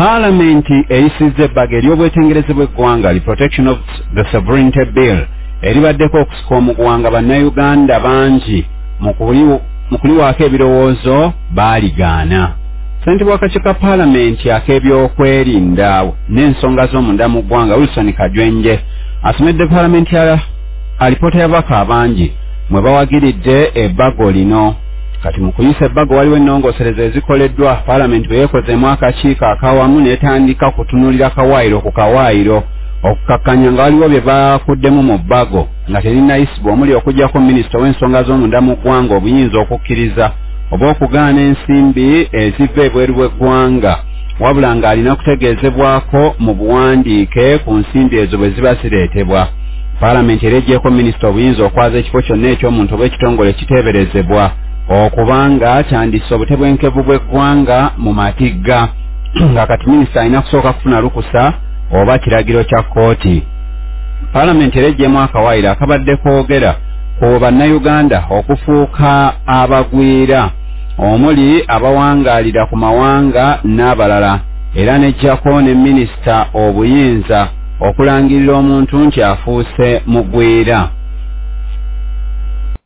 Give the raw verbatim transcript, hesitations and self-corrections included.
Parliamenti eyisizza ebbaga ery'obwetengereze bw'eggwanga li Protection of the Sovereignty Bill eribaddeko okusika omuggwanga bannayuganda bangi mu kuliwaako ebirowoozo baaligaana. Ssentebe w'akakiiko ka Parliamenti ak'ebyokwerinda n'ensonga z'omunda mu ggwanga Wilson Kajwenje asomedde Parliamenti alipoota y'ababaka abangi mwe bawagiridde ebbago lino. Kati mu kuyisa ebbago waliwo ennongoosereza ezikoleddwa Parliamenti bwe yeekozeemu akakiiko akawamu n'etandika kutunuulira kawaayiro ku kawaayiro okukakkanya nga waliwo bye bakuddemu mu bbago nga terinayisibwa omuli okuggyako minisita w'ensonga z'omunda mu ggwanga obuyinza okukkiriza oba okugaana ensimbi eziva ebweru bw'eggwanga wabula ng'alina kutegeezebwako mu buwandiike ku nsimbi ezo bwe ziba zireetebwa. Parliamenti era eggyeko minisita obuyinza okwaza ekifo kyonna eky'omuntu oba ekitongole ekiteeberezebwa okubanga kyandisse obutebwenkevu bw'eggwanga mu matigga nga kati minisita alina kusooka kufuna lukusa oba kiragiro kya kkooti. Parliamenti era eggyemu akawaayiro akabadde koogera ku bannayuganda okufuuka abagwira omuli abawangaalira ku mawanga n'abalala era n'eggyako ne minisita obuyinza okulangirira omuntu nti afuuse mugwira.